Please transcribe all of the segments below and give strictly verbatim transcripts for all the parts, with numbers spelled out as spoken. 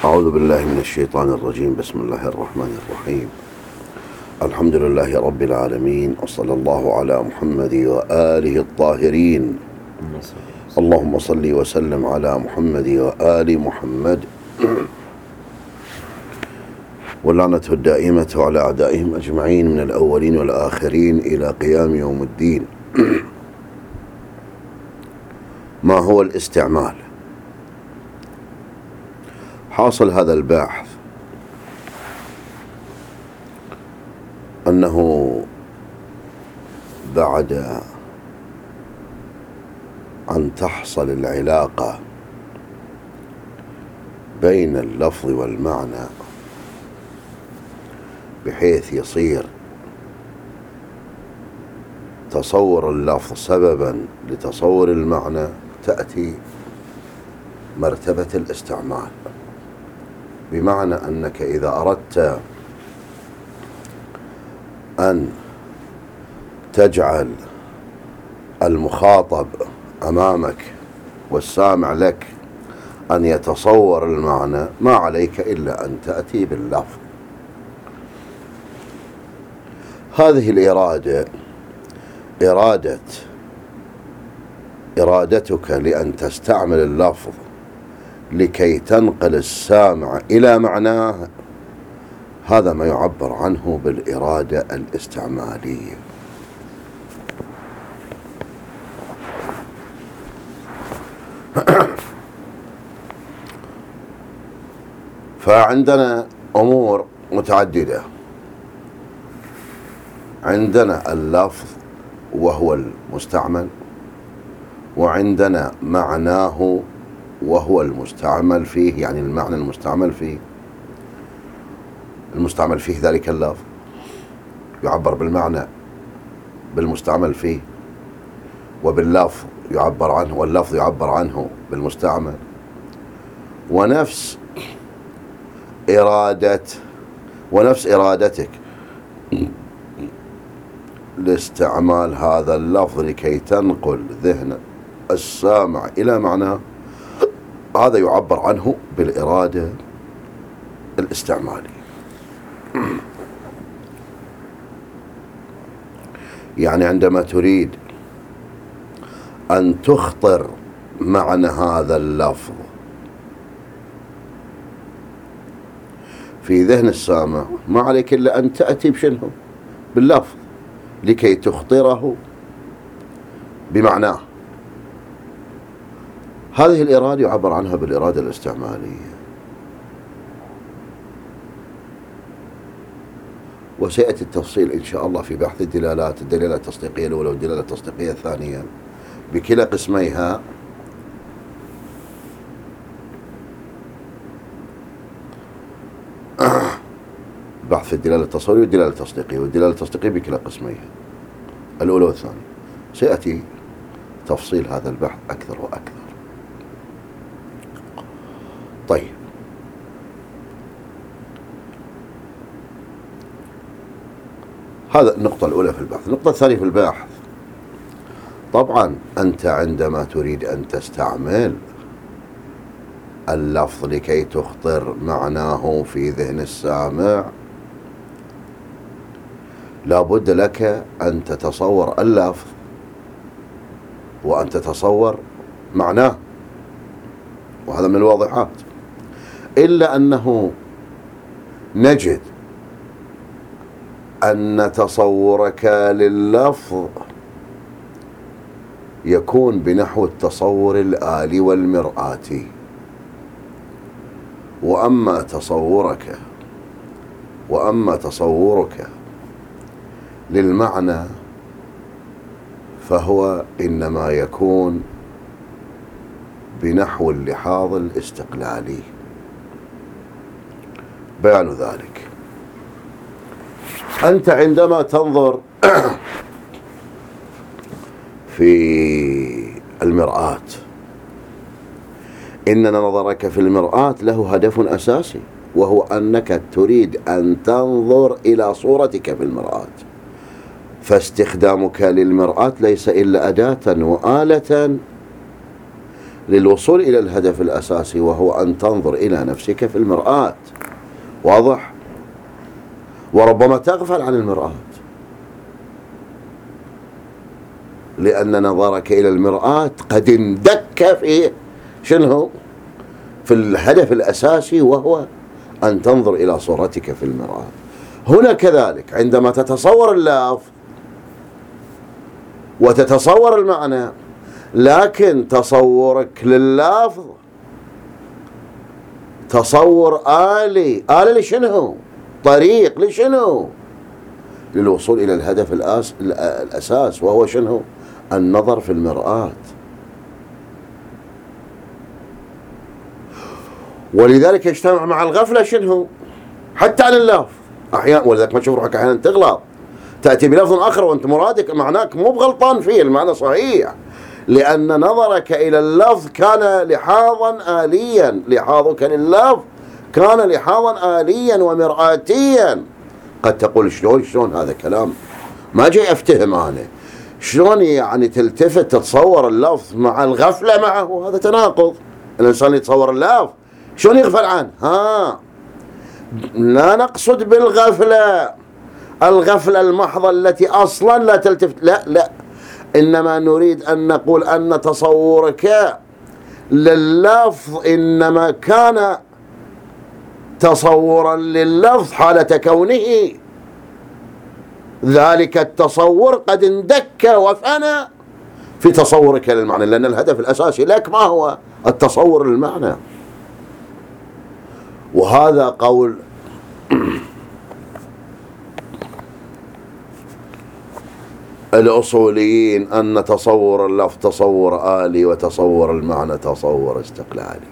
أعوذ بالله من الشيطان الرجيم. بسم الله الرحمن الرحيم. الحمد لله رب العالمين، وصلى الله على محمد وآله الطاهرين. اللهم صل وسلم على محمد وآل محمد، واللعنة الدائمة على أعدائهم أجمعين من الأولين والآخرين إلى قيام يوم الدين. ما هو الاستعمال؟ حاصل هذا البحث أنه بعد أن تحصل العلاقة بين اللفظ والمعنى بحيث يصير تصور اللفظ سببا لتصور المعنى، تأتي مرتبة الاستعمال، بمعنى أنك إذا أردت أن تجعل المخاطب أمامك والسامع لك أن يتصور المعنى، ما عليك إلا أن تأتي باللفظ. هذه الإرادة إرادة إرادتك لأن تستعمل اللفظ لكي تنقل السامع إلى معناه، هذا ما يعبر عنه بالإرادة الاستعمالية. فعندنا أمور متعددة. عندنا اللفظ وهو المستعمل، وعندنا معناه وهو المستعمل فيه، يعني المعنى المستعمل فيه. المستعمل فيه ذلك اللفظ يعبر بالمعنى بالمستعمل فيه، وباللفظ يعبر عنه، واللفظ يعبر عنه بالمستعمل. ونفس إرادة ونفس إرادتك لاستعمال هذا اللفظ لكي تنقل ذهن السامع إلى معناه، هذا يعبر عنه بالإرادة الاستعمالية. يعني عندما تريد أن تخطر معنى هذا اللفظ في ذهن السامع، ما عليك إلا أن تأتي بشنه باللفظ لكي تخطره بمعناه. هذه الإرادة يعبر عنها بالإرادة الاستعمالية. وسيأتي التفصيل إن شاء الله في بحث الدلالات، الدلالة التصديقية الأولى والدلالة التصديقية الثانية بكلا قسميها. بحث الدلالة التصورية والدلالة التصديقية، والدلالة التصديقية بكلا قسميها الأولى والثانية. سيأتي تفصيل هذا البحث أكثر وأكثر. طيب، هذا النقطة الأولى في البحث. النقطة الثانية في البحث، طبعا أنت عندما تريد أن تستعمل اللفظ لكي تخطر معناه في ذهن السامع، لابد لك أن تتصور اللفظ وأن تتصور معناه، وهذا من الواضحات. إلا أنه نجد أن تصورك لللفظ يكون بنحو التصور الآلي والمرآتي، وأما تصورك وأما تصورك للمعنى فهو إنما يكون بنحو اللحاظ الاستقلالي. بيان ذلك، أنت عندما تنظر في المرآة، إن نظرك في المرآة له هدف أساسي، وهو أنك تريد أن تنظر إلى صورتك في المرآة. فاستخدامك للمرآة ليس إلا أداة وآلة للوصول إلى الهدف الأساسي، وهو أن تنظر إلى نفسك في المرآة. واضح؟ وربما تغفل عن المرآة، لأن نظرك إلى المرآة قد اندك في شنو؟ في الهدف الأساسي، وهو أن تنظر إلى صورتك في المرآة. هنا كذلك عندما تتصور اللفظ وتتصور المعنى، لكن تصورك لللفظ تصور آلي. آلي لشنو؟ طريق لشنو؟ للوصول إلى الهدف الأس... الأساس، وهو شنو؟ النظر في المرآة. ولذلك يجتمع مع الغفلة شنو؟ حتى عن اللفظ أحيانا. ولذلك ما تشوف روحك أحيانا تغلط، تأتي بلفظ آخر وأنت مرادك معناك مو بغلطان فيه، المعنى صحيح، لأن نظرك إلى اللفظ كان لحاظا آليا. لحاظك لللفظ كان لحاظا آليا ومرآتيا. قد تقول شلون شلون هذا كلام ما جاي أفتهم أنا، شلون يعني تلتفت تتصور اللفظ مع الغفلة معه؟ هذا تناقض. الإنسان يتصور اللفظ شلون يغفل عنه؟ ها، لا نقصد بالغفلة الغفلة المحضة التي أصلا لا تلتفت، لا لا، إنما نريد أن نقول أن تصورك لللفظ إنما كان تصورا لللفظ حالة كونه ذلك التصور قد اندك وفنى في تصورك للمعنى، لأن الهدف الأساسي لك ما هو؟ التصور للمعنى. وهذا قول الأصوليين، أن تصور اللفظ تصور آلي وتصور المعنى تصور استقلالي.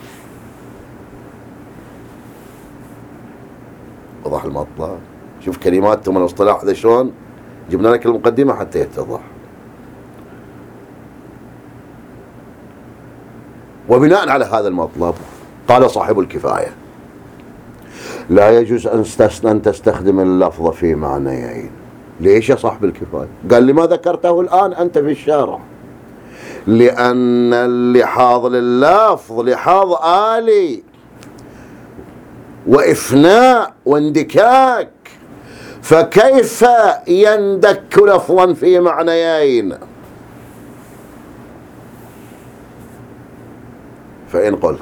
وضح المطلب. شوف كلماتهم من الاصطلاح هذا شلون جبنا لك المقدمة حتى يتضح. وبناء على هذا المطلب قال صاحب الكفاية: لا يجوز أن تستخدم اللفظ في معنيين. ليش يا صاحب الكفاية؟ قال لما ذكرته الآن أنت في الشارع، لأن اللحاظ لللفظ لحاظ آلي وإفناء واندكاك، فكيف يندك لفظا في معنيين؟ فإن قلت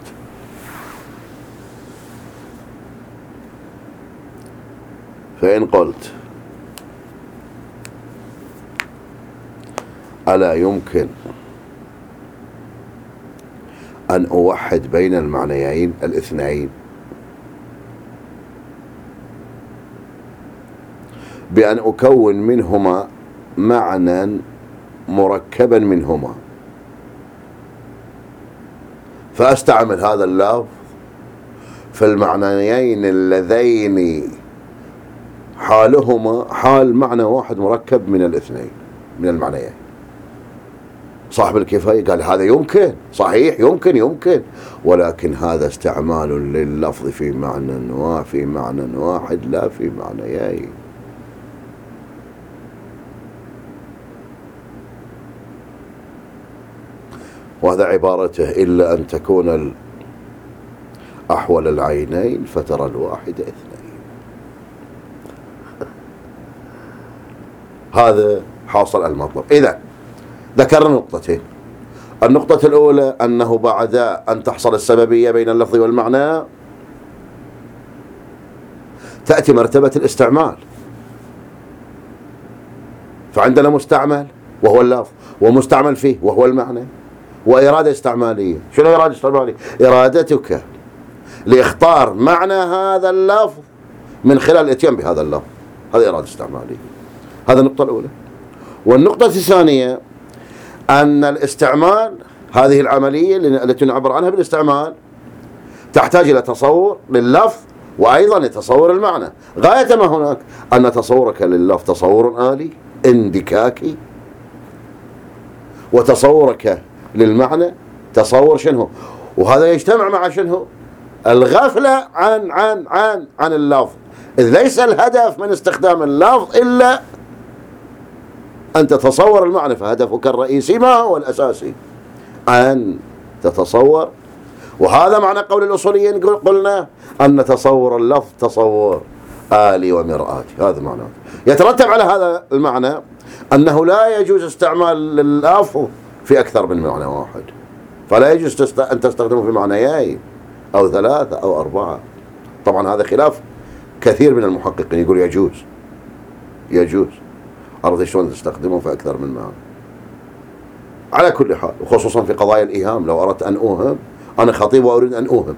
فإن قلت ألا يمكن أن أوحد بين المعنيين الاثنين بأن أكون منهما معنى مركبا منهما، فأستعمل هذا اللفظ في المعنيين اللذين حالهما حال معنى واحد مركب من الاثنين من المعنيين؟ صاحب الكفاية قال هذا يمكن، صحيح يمكن يمكن ولكن هذا استعمال لللفظ في معنى وفي معنى واحد لا في معنيين. وهذا عبارته: إلا أن تكون أحول العينين فترى الواحد اثنين. هذا حاصل المطلب. إذا ذكرنا نقطتين. النقطة الأولى أنه بعد أن تحصل السببية بين اللفظ والمعنى تأتي مرتبة الاستعمال، فعندنا مستعمل وهو اللفظ، ومستعمل فيه وهو المعنى، وإرادة استعمالية. شنو إرادة استعمالية؟ إرادتك لإختار معنى هذا اللفظ من خلال الاتيان بهذا اللفظ، هذا إرادة استعمالية. هذا النقطة الأولى. والنقطة الثانية أن الاستعمال، هذه العملية التي نعبر عنها بالاستعمال، تحتاج إلى تصور لللفظ وأيضا لتصور المعنى. غاية ما هناك أن تصورك لللفظ تصور آلي اندكاكي، وتصورك للمعنى تصور شنو؟ وهذا يجتمع مع شنو؟ الغفلة عن عن عن عن اللفظ، إذ ليس الهدف من استخدام اللفظ إلا أن تتصور المعنى، فهدفك الرئيسي ما هو الأساسي؟ أن تتصور. وهذا معنى قول الأصوليين قلنا أن تصور اللفظ تصور آلي ومرآتي، هذا معناه. يترتب على هذا المعنى أنه لا يجوز استعمال اللفظ في أكثر من معنى واحد، فلا يجوز تست... أن تستخدمه في معنيين أو ثلاثة أو أربعة. طبعا هذا خلاف كثير من المحققين، يقول يجوز يجوز عرفت شلون تستخدمه في أكثر من معنى. على كل حال، وخصوصا في قضايا الإيهام، لو أردت أن أوهم، أنا خطيب وأريد أن أوهم،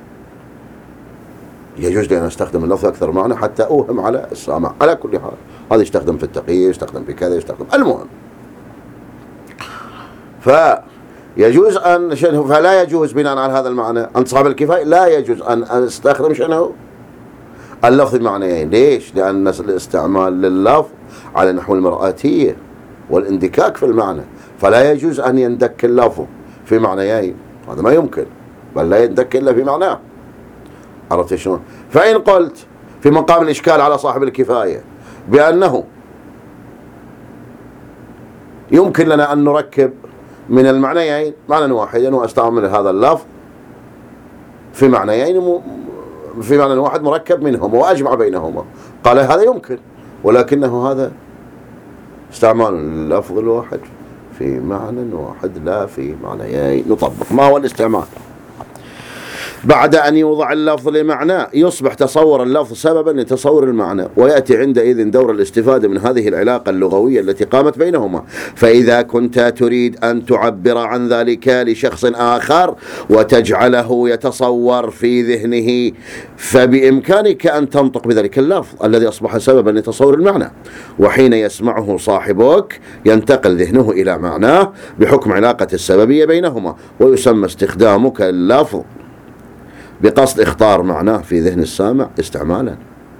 يجوز لي أن أستخدم اللفظ أكثر معنى حتى أوهم على السامع. على كل حال هذا يستخدم في التقييد، يستخدم في كذا، يستخدم المهم. فيجوز أن شنو، فلا يجوز بناء على هذا المعنى أن صاحب الكفاية لا يجوز أن أستخدم شنو اللفظ بمعنيين. ليش؟ لأن الاستعمال لللفظ على نحو المرآتية والاندكاك في المعنى، فلا يجوز أن يندك اللفظ في معنيين، هذا ما يمكن، بل لا يندك إلا في معناه. عرفت شلون؟ فإن قلت في مقام الإشكال على صاحب الكفاية بأنه يمكن لنا أن نركب من المعنيين معنى واحدا وأستعمل هذا اللفظ في معنيين في معنى واحد مركب منهم وأجمع بينهما، قال هذا يمكن، ولكنه هذا استعمال اللفظ الواحد في معنى واحد لا في معنيين. نطبق ما هو الاستعمال. بعد أن يوضع اللفظ لمعناه يصبح تصور اللفظ سببا لتصور المعنى، ويأتي عندئذ دور الاستفادة من هذه العلاقة اللغوية التي قامت بينهما. فإذا كنت تريد أن تعبر عن ذلك لشخص آخر وتجعله يتصور في ذهنه، فبإمكانك أن تنطق بذلك اللفظ الذي أصبح سببا لتصور المعنى، وحين يسمعه صاحبك ينتقل ذهنه إلى معناه بحكم علاقة السببية بينهما، ويسمى استخدامك اللفظ بقصد اختار معناه في ذهن السامع استعمالا.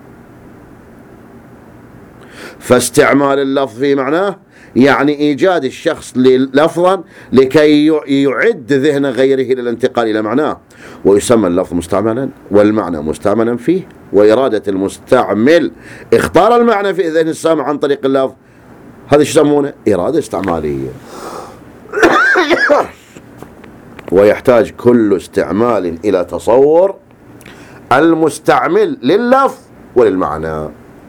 فاستعمال اللفظ في معناه يعني إيجاد الشخص لفظا لكي يعد ذهن غيره للانتقال إلى معناه، ويسمى اللفظ مستعملا والمعنى مستعملا فيه، وإرادة المستعمل اختار المعنى في ذهن السامع عن طريق اللفظ، هذا شو يسمونه؟ إرادة استعمالية. ويحتاج كل استعمال إلى تصور المستعمل لللفظ وللمعنى.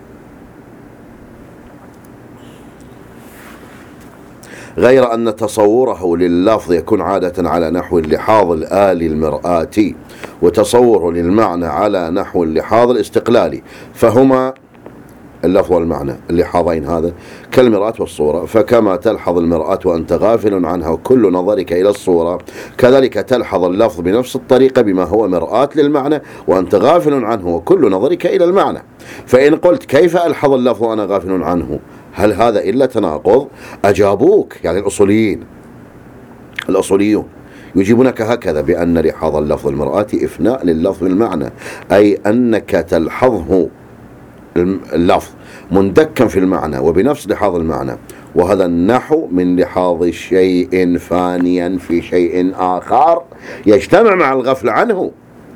غير أن تصوره لللفظ يكون عادة على نحو اللحاظ الآلي المرآتي، وتصوره للمعنى على نحو اللحاظ الاستقلالي، فهما اللفظ والمعنى اللحاظين هذا كالمرآة والصورة. فكما تلحظ المرآة وأنت غافل عنها وكل نظرك إلى الصورة، كذلك تلحظ اللفظ بنفس الطريقة بما هو مرآة للمعنى وأنت غافل عنه وكل نظرك إلى المعنى. فإن قلت كيف ألحظ اللفظ وأنا غافل عنه؟ هل هذا إلا تناقض؟ أجابوك يعني الأصوليين الأصوليون يجيبونك هكذا بأن لحاظ اللفظ المرآة إفناء لللفظ المعنى، أي أنك تلحظه اللفظ مندكا في المعنى وبنفس لحاظ المعنى، وهذا النحو من لحاظ شيء فانيا في شيء آخر يجتمع مع الغفل عنه،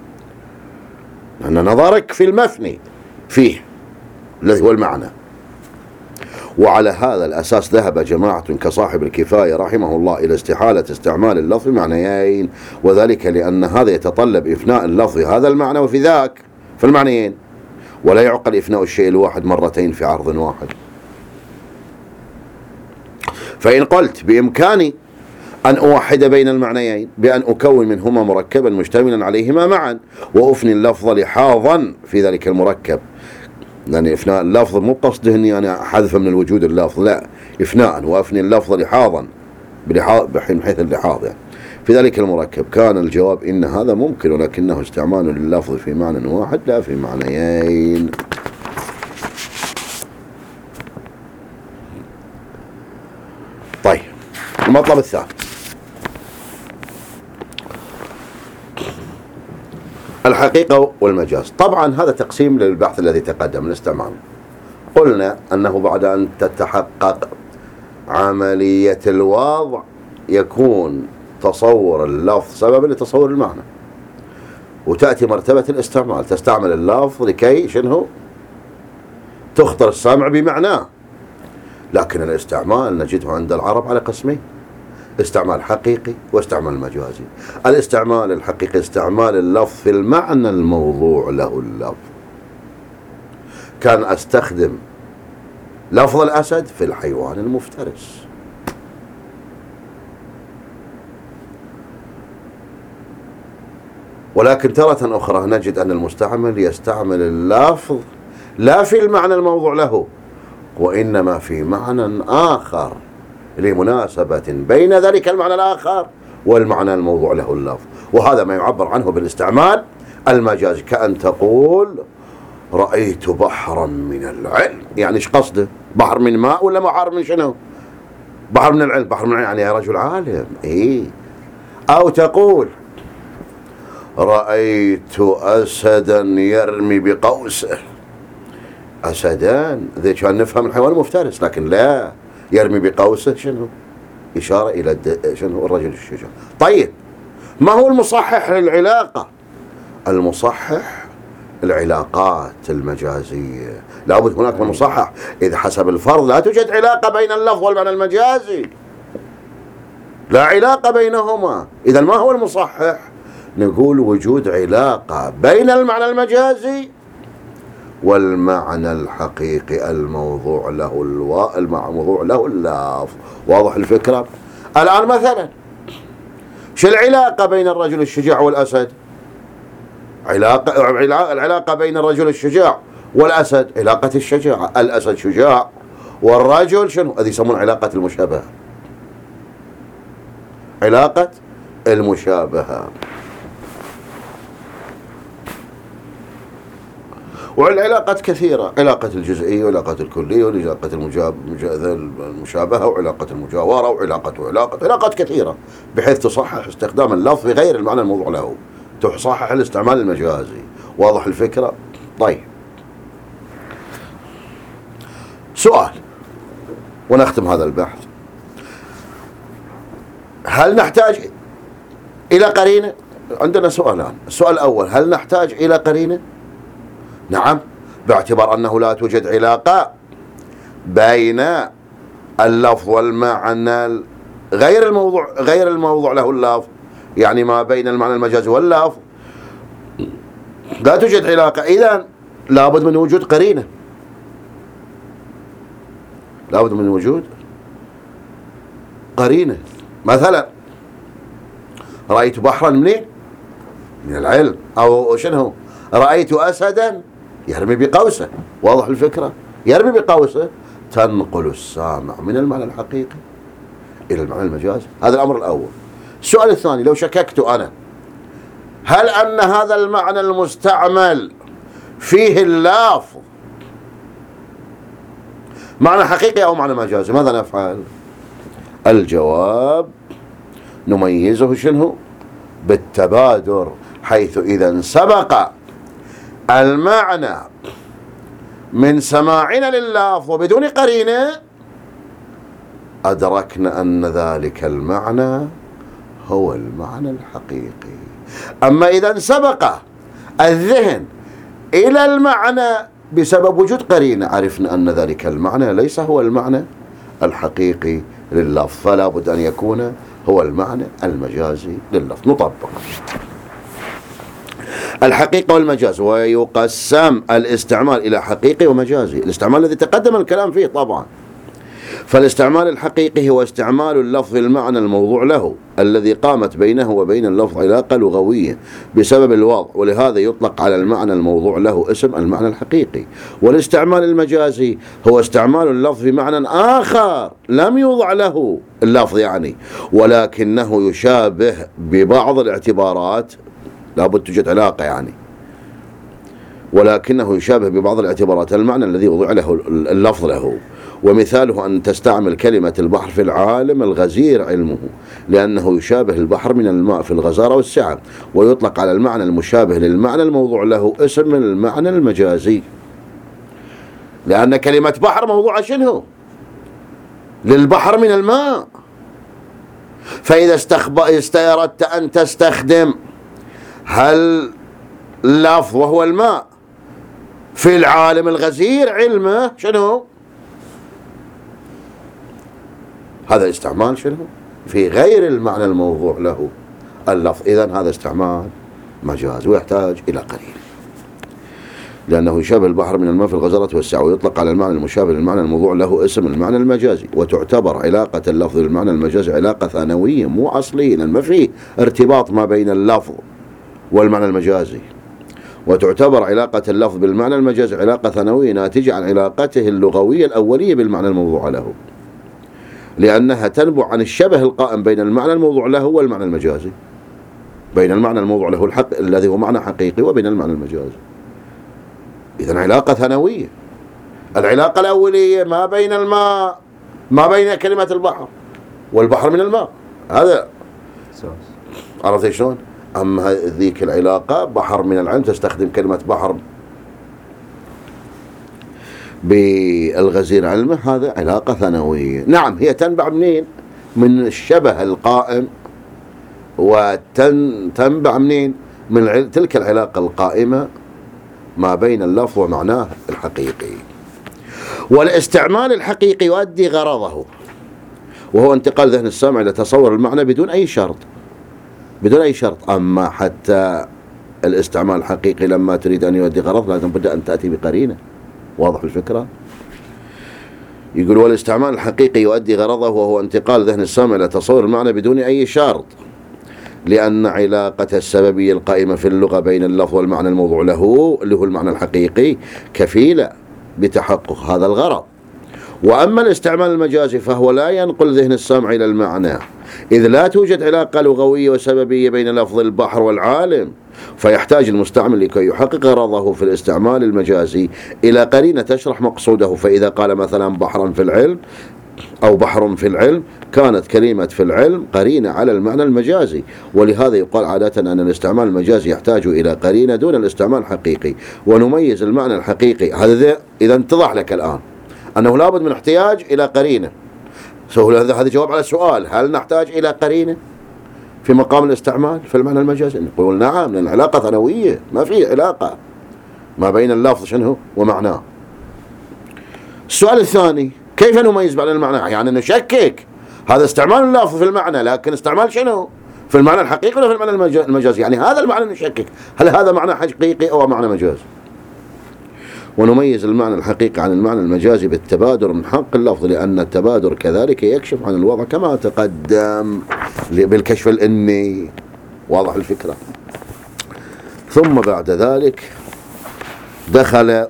أن نظرك في المفني فيه الذي هو المعنى. وعلى هذا الأساس ذهب جماعة كصاحب الكفاية رحمه الله إلى استحالة استعمال اللفظ معنيين، وذلك لأن هذا يتطلب إفناء اللفظ هذا المعنى وفي ذاك في المعنيين، ولا يعقل إفناء الشيء الواحد مرتين في عرض واحد. فإن قلت بإمكاني أن أوحد بين المعنيين بأن أكون منهما مركبا مشتملا عليهما معا، وأفني اللفظ لحاظا في ذلك المركب، يعني إفناء اللفظ مو قصده أني أنا حذف من الوجود اللفظ، لا، إفناء وأفني اللفظ لحاظا من حيث اللحاظ يعني في ذلك المركب، كان الجواب إن هذا ممكن، ولكنه استعمال لللفظ في معنى واحد لا في معنيين. طيب المطلب الثاني الحقيقة والمجاز. طبعا هذا تقسيم للبحث الذي تقدم الاستعمال. قلنا أنه بعد أن تتحقق عملية الوضع يكون تصور اللفظ سببا لتصور المعنى، وتأتي مرتبة الاستعمال، تستعمل اللفظ لكي شنو تخطر السامع بمعناه. لكن الاستعمال نجده عند العرب على قسمين: استعمال حقيقي واستعمال مجازي. الاستعمال الحقيقي استعمال اللفظ في المعنى الموضوع له اللفظ. كان أستخدم لفظ الأسد في الحيوان المفترس، ولكن تارة أخرى نجد أن المستعمل يستعمل اللفظ لا في المعنى الموضوع له، وإنما في معنى آخر لمناسبة بين ذلك المعنى الآخر والمعنى الموضوع له اللفظ، وهذا ما يعبر عنه بالاستعمال المجازي. كأن تقول رأيت بحرا من العلم، يعني ايش قصده؟ بحر من ماء ولا بحر من شنو؟ بحر من العلم. بحر من العلم يعني يا رجل عالم. إيه. أو تقول رأيت أسدا يرمي بقوسه. أسدان ذي كان نفهم الحيوان المفترس، لكن لا، يرمي بقوسه شنو؟ إشارة إلى الد... شنو الرجل الشجاع. طيب، ما هو المصحح للعلاقة؟ المصحح العلاقات المجازية، لابد هناك من مصحح. إذا حسب الفرض لا توجد علاقة بين اللفظ والمعنى المجازي، لا علاقة بينهما. إذا ما هو المصحح؟ نقول وجود علاقة بين المعنى المجازي والمعنى الحقيقي الموضوع له الوا... الموضوع له اللفظ. واضح الفكرة؟ الآن مثلا شو العلاقة بين الرجل الشجاع والأسد؟ علاقة العلاقة بين الرجل الشجاع والأسد علاقة الشجاعة. الأسد شجاع والرجل شنو؟ هذه يسمون علاقة المشابهة. علاقة المشابهة. والعلاقات كثيرة، علاقة الجزئية وعلاقة الكلية وعلاقة المشابهة وعلاقة المجاورة وعلاقة وعلاقة علاقات كثيرة، بحيث تصحح استخدام اللفظ بغير المعنى الموضوع له، تصحح الاستعمال المجازي. واضح الفكرة؟ طيب، سؤال ونختم هذا البحث. هل نحتاج إلى قرينة؟ عندنا سؤالان. السؤال الأول، هل نحتاج إلى قرينة؟ نعم، باعتبار أنه لا توجد علاقة بين اللفظ والمعنى غير الموضوع غير الموضوع له اللفظ، يعني ما بين المعنى المجازي واللفظ لا توجد علاقة. إذن لابد من وجود قرينة، لابد من وجود قرينة. مثلا رأيت بحرا منين؟ من العلم. أو شنو؟ رأيت أسدا يرمي بقوسه. واضح الفكرة؟ يرمي بقوسه تنقل السامع من المعنى الحقيقي إلى المعنى المجازي. هذا الأمر الأول. السؤال الثاني، لو شككت أنا هل أن هذا المعنى المستعمل فيه اللفظ معنى حقيقي أو معنى مجازي، ماذا نفعل؟ الجواب نميزه شنو؟ بالتبادر، حيث إذا سبق المعنى من سماعنا لللفظ وبدون قرينة أدركنا أن ذلك المعنى هو المعنى الحقيقي. أما إذا سبق الذهن إلى المعنى بسبب وجود قرينة عرفنا أن ذلك المعنى ليس هو المعنى الحقيقي لللفظ، فلا بد أن يكون هو المعنى المجازي لللفظ. نطبق الحقيقة والمجاز، ويقسم الاستعمال إلى حقيقي ومجازي. الاستعمال الذي تقدم الكلام فيه طبعا، فالاستعمال الحقيقي هو استعمال اللفظ المعنى الموضوع له الذي قامت بينه وبين اللفظ علاقة لغوية بسبب الوضع، ولهذا يطلق على المعنى الموضوع له اسم المعنى الحقيقي. والاستعمال المجازي هو استعمال اللفظ بمعنى آخر لم يوضع له اللفظ يعني، ولكنه يشابه ببعض الاعتبارات، لابد توجد علاقة يعني، ولكنه يشابه ببعض الاعتبارات المعنى الذي وضع له اللفظ له. ومثاله أن تستعمل كلمة البحر في العالم الغزير علمه، لأنه يشابه البحر من الماء في الغزارة والسعة، ويطلق على المعنى المشابه للمعنى الموضوع له اسم المعنى المجازي، لأن كلمة بحر موضوعة شنو؟ للبحر من الماء. فإذا استأردت أن تستخدم هل اللفظ وهو الماء في العالم الغزير علمه شنو؟ هذا استعمال شنو؟ في غير المعنى الموضوع له اللفظ، إذن هذا استعمال مجاز ويحتاج إلى قرين، لأنه يشابه البحر من الماء في الغزرة والسعة، ويطلق على المعنى المشابه للمعنى الموضوع له اسم المعنى المجازي. وتعتبر علاقة اللفظ بالمعنى المجازي علاقة ثانوية مو أصلية، لأن ما في ارتباط ما بين اللفظ والمعنى المجازي. وتعتبر علاقة اللفظ بالمعنى المجازي علاقة ثانوية ناتجة عن علاقته اللغوية الأولية بالمعنى الموضوع له، لأنها تنبع عن الشبه القائم بين المعنى الموضوع له والمعنى المجازي، بين المعنى الموضوع له الحق الذي هو معنى حقيقي وبين المعنى المجازي. إذن علاقة ثانوية. العلاقة الأولية ما بين الماء، ما بين كلمة البحر والبحر من الماء، هذا عرفت شلون؟ أما ذيك العلاقة بحر من العلم، تستخدم كلمة بحر بالغزير علمه، هذا علاقة ثانوية. نعم هي تنبع منين؟ من الشبه القائم، وتنبع منين؟ من تلك العلاقة القائمة ما بين اللفظ ومعناه الحقيقي. والاستعمال الحقيقي يؤدي غرضه، وهو انتقال ذهن السامع إلى تصور المعنى بدون أي شرط، بدون أي شرط. أما حتى الاستعمال الحقيقي لما تريد أن يؤدي غرض لازم بد أن تأتي بقرينة. واضح الفكرة؟ يقول والاستعمال الحقيقي يؤدي غرضه، وهو انتقال ذهن السامع إلى تصور المعنى بدون أي شرط، لأن علاقة السببية القائمة في اللغة بين اللفظ والمعنى الموضوع له اللي هو المعنى الحقيقي كفيلة بتحقق هذا الغرض. وأما الاستعمال المجازي فهو لا ينقل ذهن السامع إلى المعنى، إذ لا توجد علاقة لغوية وسببية بين لفظ البحر والعالم، فيحتاج المستعمل لكي يحقق غرضه في الاستعمال المجازي إلى قرينة تشرح مقصوده. فإذا قال مثلا بحرا في العلم أو بحر في العلم، كانت كلمة في العلم قرينة على المعنى المجازي. ولهذا يقال عادة أن الاستعمال المجازي يحتاج إلى قرينة دون الاستعمال الحقيقي. ونميز المعنى الحقيقي، هذا إذا اتضح لك الآن أنه لابد من احتياج إلى قرينة. هذا جواب على السؤال، هل نحتاج إلى قرينة في مقام الاستعمال في المعنى المجازي؟ نقول نعم، لأن العلاقة ثانوية، ما في علاقة ما بين اللفظ شنو ومعناه. السؤال الثاني، كيف نميز بين المعنى؟ يعني نشكك، هذا استعمال اللفظ في المعنى، لكن استعمال شنو في المعنى الحقيقي ولا في المعنى المجازي؟ يعني هذا المعنى نشكك، هل هذا معنى حقيقي أو معنى مجازي؟ ونميز المعنى الحقيقي عن المعنى المجازي بالتبادر من حق اللفظ، لأن التبادر كذلك يكشف عن الوضع كما تقدم بالكشف الإني. واضح الفكرة؟ ثم بعد ذلك دخل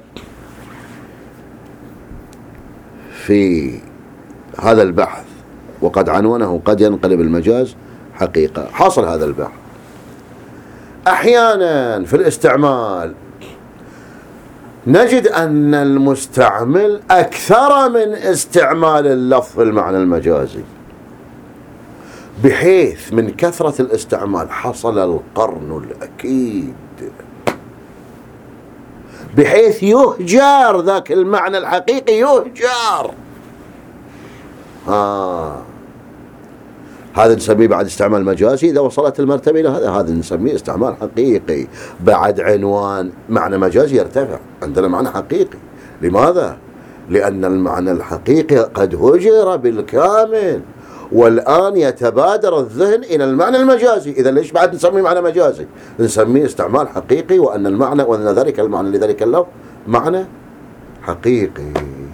في هذا البحث وقد عنونه قد ينقلب المجاز حقيقة. حصل هذا البحث أحيانا في الاستعمال نجد أن المستعمل أكثر من استعمال اللفظ في المعنى المجازي، بحيث من كثرة الاستعمال حصل القرن الأكيد، بحيث يهجر ذاك المعنى الحقيقي، يهجر. آه. هذا نسميه بعد استعمال مجازي. إذا وصلت المرتبة إلى هذا هذا نسميه استعمال حقيقي بعد عنوان معنى مجازي يرتفع. عندنا معنى حقيقي. لماذا؟ لأن المعنى الحقيقي قد هجر بالكامل، والآن يتبادر الذهن إلى المعنى المجازي. إذا ليش بعد نسميه معنى مجازي؟ نسميه استعمال حقيقي، وأن المعنى وأن ذلك المعنى لذلك اللفظ معنى حقيقي.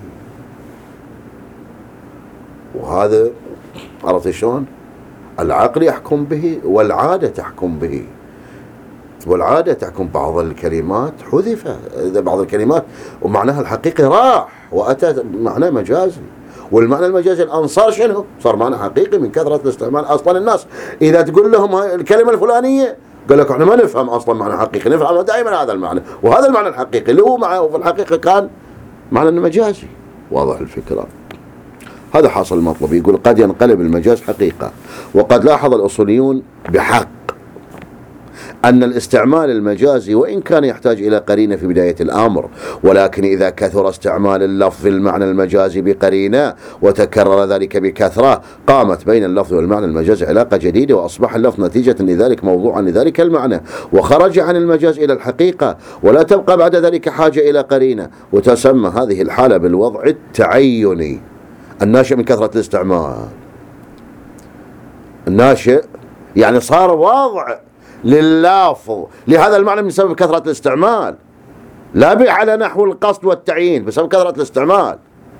وهذا عرفت شلون؟ العقل يحكم به والعادة تحكم به. والعادة تحكم بعض الكلمات حذفت، إذا بعض الكلمات ومعناها الحقيقي راح وأتى معنى مجازي، والمعنى المجازي الآن صار شنو؟ صار معنى حقيقي من كثرة الاستعمال. أصلا الناس إذا تقول لهم الكلمة الفلانية قال لك احنا ما نفهم أصلا معنى حقيقي، نفهم دائما هذا المعنى، وهذا المعنى الحقيقي اللي هو معه في الحقيقة كان معنى مجازي. واضح الفكرة؟ هذا حاصل المطلب. يقول قد ينقلب المجاز حقيقة. وقد لاحظ الأصوليون بحق أن الاستعمال المجازي وإن كان يحتاج إلى قرينة في بداية الأمر، ولكن إذا كثر استعمال اللفظ في المعنى المجازي بقرينة وتكرر ذلك بكثرة، قامت بين اللفظ والمعنى المجازي علاقة جديدة، وأصبح اللفظ نتيجة لذلك موضوعا لذلك المعنى، وخرج عن المجاز إلى الحقيقة، ولا تبقى بعد ذلك حاجة إلى قرينة. وتسمى هذه الحالة بالوضع التعيني الناشئ من كثرة الاستعمال. الناشئ يعني صار وضع لللافظ لهذا المعنى بسبب كثرة الاستعمال، لا على نحو القصد والتعيين، بسبب كثرة الاستعمال.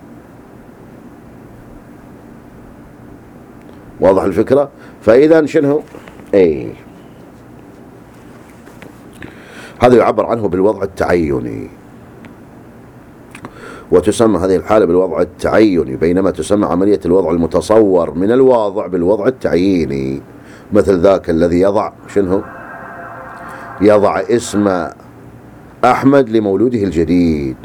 واضح الفكرة؟ فإذا شنو؟ اي هذا يعبر عنه بالوضع التعيني، وتسمى هذه الحالة بالوضع التعيني، بينما تسمى عملية الوضع المتصور من الواضع بالوضع التعييني. مثل ذاك الذي يضع شنو؟ يضع اسم أحمد لمولوده الجديد.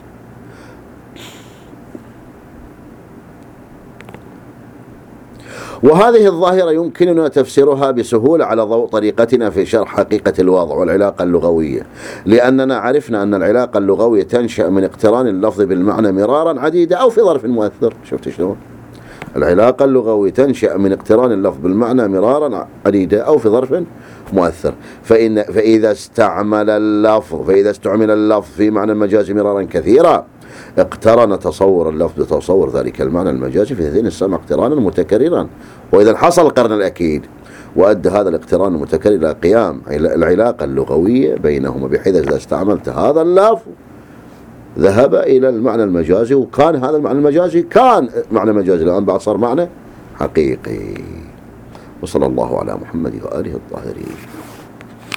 وهذه الظاهرة يمكننا تفسيرها بسهولة على ضوء طريقتنا في شرح حقيقة الوضع والعلاقة اللغوية، لأننا عرفنا أن العلاقة اللغوية تنشأ من اقتران اللفظ بالمعنى مرارا عديدة أو في ظرف مؤثر. شفت شلون؟ العلاقة اللغوية تنشأ من اقتران اللفظ بالمعنى مرارا عديدة أو في ظرف مؤثر. فإن فإذا استعمل اللفظ فإذا استعمل اللفظ في معنى المجاز مرارا كثيرا اقترن تصور اللفظ بتصور ذلك المعنى المجازي في هذين السمع اقترانا متكررا، وإذا حصل القرن الأكيد وأدى هذا الاقتران المتكرر إلى قيام العلاقة اللغوية بينهما، بحيث إذا استعملت هذا اللفظ ذهب إلى المعنى المجازي، وكان هذا المعنى المجازي كان معنى مجازي، الآن بعد صار معنى حقيقي. وصلى الله على محمد وآله الطاهرين.